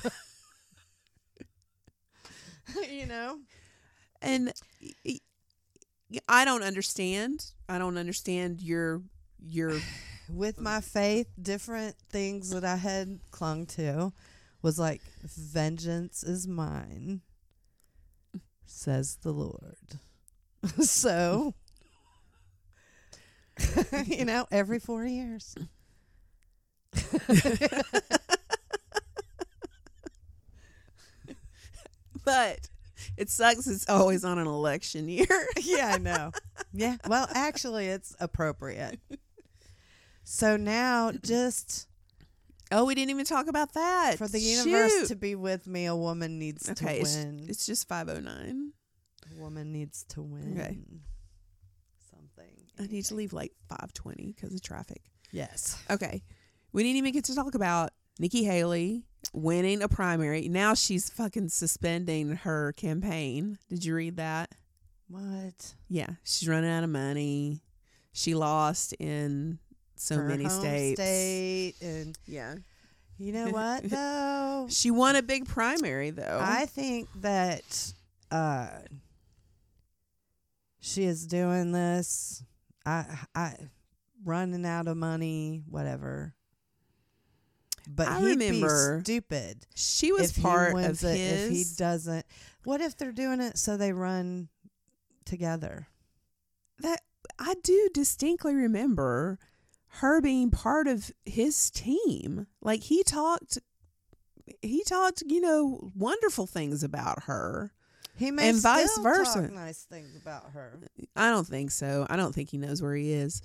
And I don't understand. I don't understand your with my faith, different things that I had clung to was like, vengeance is mine, says the Lord. So, every 4 years. But it sucks it's always on an election year. Yeah, I know. Yeah. Well, actually, it's appropriate. So now just... Oh, we didn't even talk about that. For the universe to be with me, a woman needs to win. It's just 5:09. A woman needs to win. Okay. Something. I need to leave like 5:20 because of traffic. Yes. Okay. We didn't even get to talk about Nikki Haley winning a primary. Now she's fucking suspending her campaign. Did you read that? What? Yeah. She's running out of money. She lost in her many home states. State and yeah. You know what, though? She won a big primary, though. I think that she is doing this. I running out of money, whatever. But I he'd remember be stupid. She was if part he wins of it, his. If he doesn't, what if they're doing it so they run together? That I do distinctly remember her being part of his team. Like he talked, wonderful things about her. He may and vice still versa. talk nice things about her. I don't think so. I don't think he knows where he is.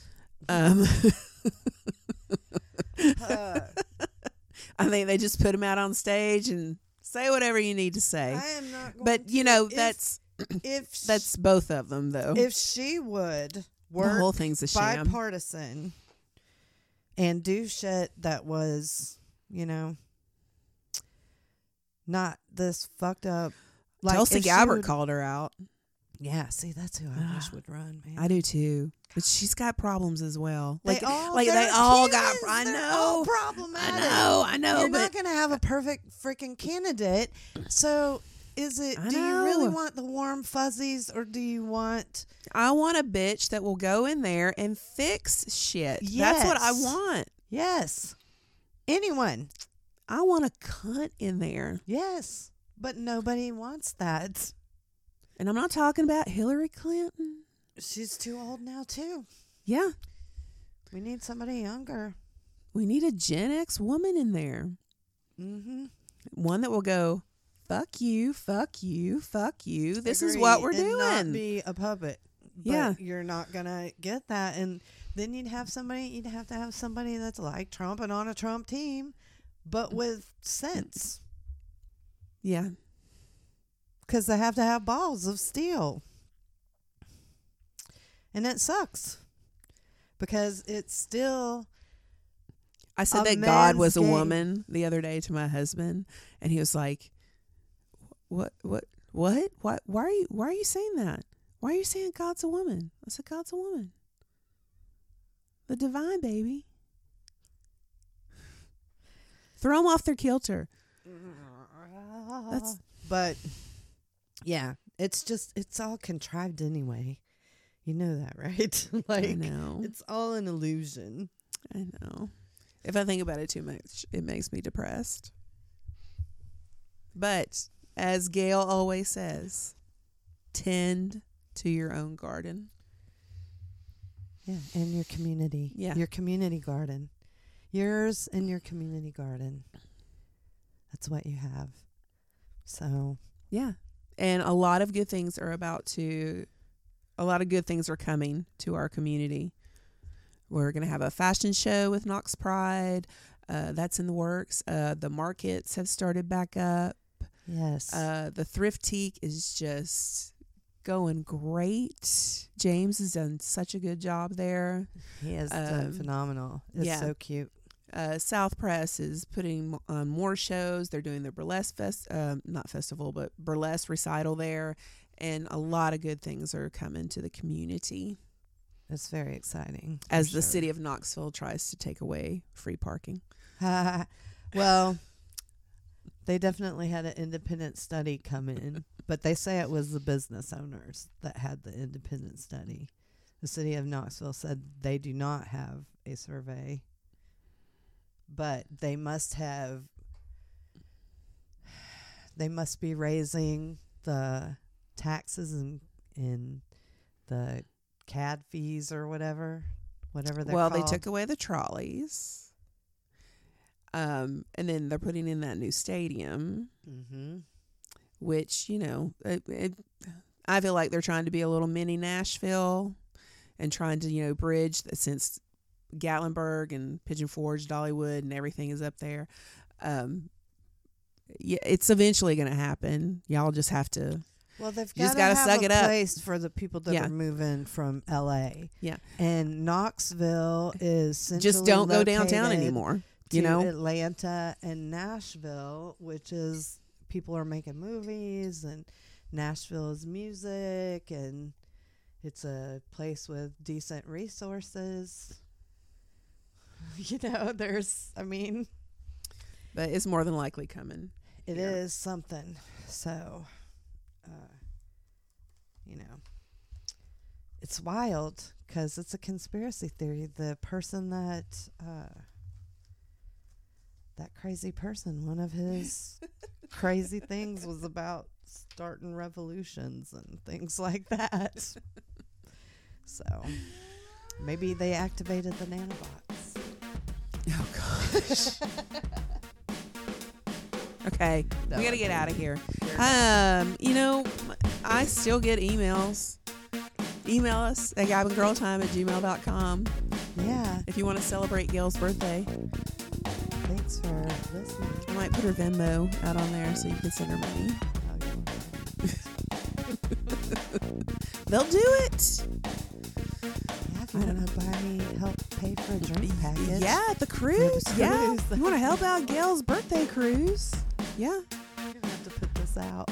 I think they just put him out on stage and say whatever you need to say. I am not going but if that's both of them though. If she would work the whole thing's a sham. Bipartisan and do shit that was, not this fucked up. Like Tulsi Gabbard called her out. Yeah, see, that's who I wish would run, man. I do too. But she's got problems as well. They all got. I know. Problematic. I know. You're not going to have a perfect freaking candidate. So, is it? Do you really want the warm fuzzies, or do you want? I want a bitch that will go in there and fix shit. Yes. That's what I want. Yes. Anyone. I want a cunt in there. Yes. But nobody wants that. And I'm not talking about Hillary Clinton. She's too old now, too. Yeah. We need somebody younger. We need a Gen X woman in there. Mm-hmm. One that will go, fuck you, fuck you, fuck you. This is Agree, what we're and doing. not be a puppet. But Yeah. you're not going to get that. And then you'd have to have somebody that's like Trump and on a Trump team, but with sense. Yeah. Because they have to have balls of steel. And it sucks. Because it's still... I said A that God was a man's game. woman the other day to my husband, and he was like, What? Why are you saying that? Why are you saying God's a woman?" I said, "God's a woman. The divine, baby. Throw them off their kilter." But yeah, it's all contrived anyway. You know that, right? I know. It's all an illusion. I know. If I think about it too much, it makes me depressed. But as Gail always says, tend to your own garden. Yeah, and your community. Yeah. Your community garden. Yours and your community garden. That's what you have. So, Yeah. And a lot of good things are coming to our community. We're going to have a fashion show with Knox Pride. That's in the works. The markets have started back up. yes. The Thrift Teak is just going great. James has done such a good job there. He has done phenomenal. It's yeah. so cute. South Press is putting on more shows. They're doing their burlesque burlesque recital there. And a lot of good things are coming to the community It's very exciting. as the city of Knoxville tries to take away free parking. Well, they definitely had an independent study come in, but they say it was the business owners that had the independent study. The city of Knoxville said they do not have a survey, but they must be raising the taxes and the CAD fees or whatever they're Well, called. they took away the trolleys. And then they're putting in that new stadium, Mm-hmm. which, I feel like they're trying to be a little mini Nashville and trying to, bridge since Gatlinburg and Pigeon Forge, Dollywood, and everything is up there. Yeah, it's eventually going to happen. Y'all just have to. Well, they've You just got to gotta have suck a it up. place for the people that Yeah. are moving from L.A. Yeah. And Knoxville is centrally Just don't go downtown located anymore. to Atlanta and Nashville, which is people are making movies, and Nashville is music, and it's a place with decent resources. But it's more than likely coming. It Yeah. is something. So, it's wild because it's a conspiracy theory. The person that crazy person, one of his crazy things was about starting revolutions and things like that. So, maybe they activated the nanobots. Oh, gosh. Okay. No, We got to I get can't. out of here. They're I still get emails. Email us at gabandgirltime@gmail.com Yeah. if you want to celebrate Gail's birthday. Thanks for listening. I might put her Venmo out on there so you can send her money. They'll do it. Yeah, if you want to help pay for a drink package. Yeah, at the cruise. For the Yeah. cruise. You want to help out Gail's birthday cruise. Yeah. We're going to have to put this out.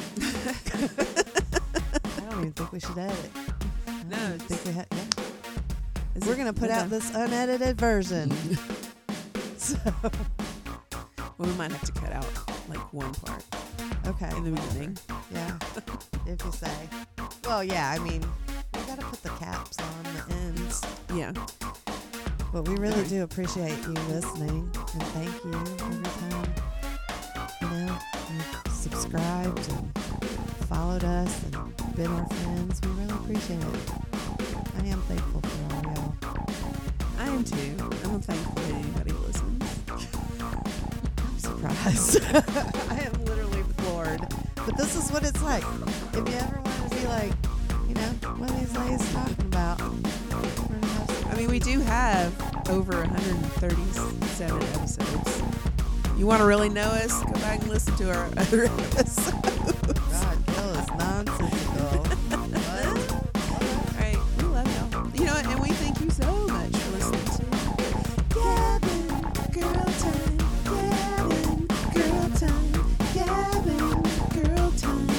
I don't even think we should edit. No, I don't think we Is We're it- going to put okay. out this unedited version. So, Well, we might have to cut out like one part okay. in the beginning. Yeah. If you say. Well, yeah, I mean, we got to put the caps on the ends. Yeah. But we really Alright. do appreciate you listening. And thank you every time, you subscribed and followed us and been our friends. We really appreciate it. I am thankful for all y'all. I am too. I'm thankful that anybody listens. I'm surprised. I am literally floored. But this is what it's like. If you ever want to be like, you know, what are these ladies talking about? I mean, we do have over 137 episodes. You want to really know us? Go back and listen to our other episodes. God, Gil is nonsensical. All right, we love y'all. You know what? And we thank you so much for listening to Gavin Girl Time. Gavin Girl Time. Gavin Girl Time.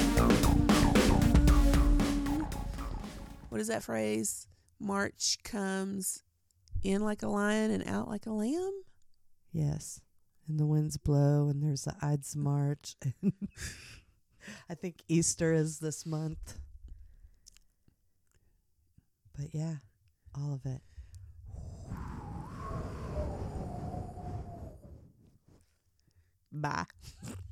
What is that phrase? March comes in like a lion and out like a lamb? Yes. And the winds blow and there's the Ides March. I think Easter is this month. But yeah, all of it. Bye.